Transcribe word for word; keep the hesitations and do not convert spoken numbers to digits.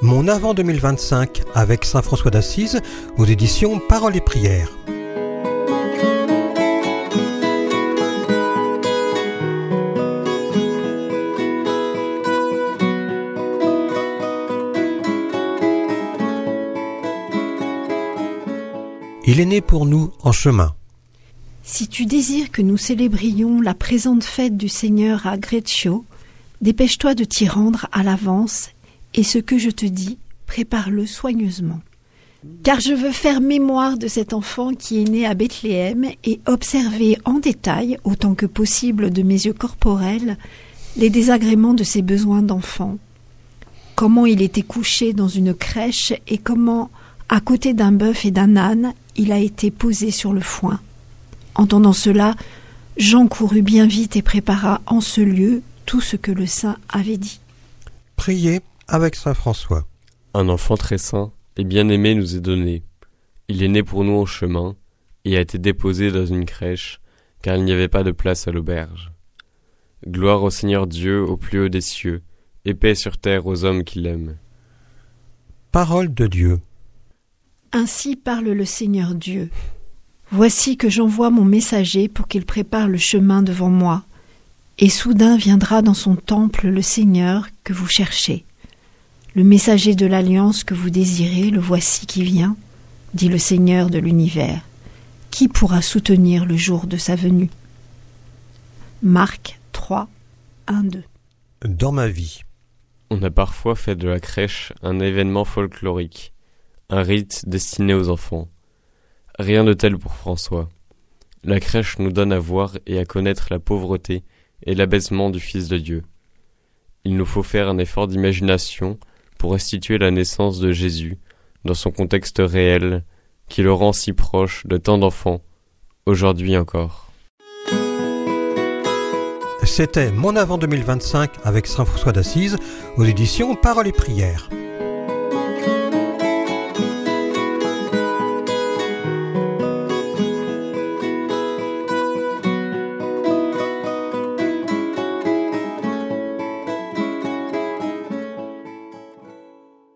Mon Avant deux mille vingt-cinq avec Saint François d'Assise aux éditions Paroles et Prières. Il est né pour nous en chemin. Si tu désires que nous célébrions la présente fête du Seigneur à Greccio, dépêche-toi de t'y rendre à l'avance, et ce que je te dis, prépare-le soigneusement. Car je veux faire mémoire de cet enfant qui est né à Bethléem et observer en détail, autant que possible de mes yeux corporels, les désagréments de ses besoins d'enfant. Comment il était couché dans une crèche et comment, à côté d'un bœuf et d'un âne, il a été posé sur le foin. Entendant cela, Jean courut bien vite et prépara en ce lieu tout ce que le saint avait dit. Priez avec Saint François. Un enfant très saint et bien-aimé nous est donné. Il est né pour nous en chemin et a été déposé dans une crèche, car il n'y avait pas de place à l'auberge. Gloire au Seigneur Dieu au plus haut des cieux, et paix sur terre aux hommes qui l'aiment. Parole de Dieu. Ainsi parle le Seigneur Dieu. Voici que j'envoie mon messager pour qu'il prépare le chemin devant moi, et soudain viendra dans son temple le Seigneur que vous cherchez. Le messager de l'alliance que vous désirez, le voici qui vient, dit le Seigneur de l'univers. Qui pourra soutenir le jour de sa venue ? Marc trois, un deux. Dans ma vie. On a parfois fait de la crèche un événement folklorique, un rite destiné aux enfants. Rien de tel pour François. La crèche nous donne à voir et à connaître la pauvreté et l'abaissement du Fils de Dieu. Il nous faut faire un effort d'imagination pour restituer la naissance de Jésus dans son contexte réel qui le rend si proche de tant d'enfants, aujourd'hui encore. C'était Mon Avant deux mille vingt-cinq avec Saint François d'Assise aux éditions Paroles et Prières.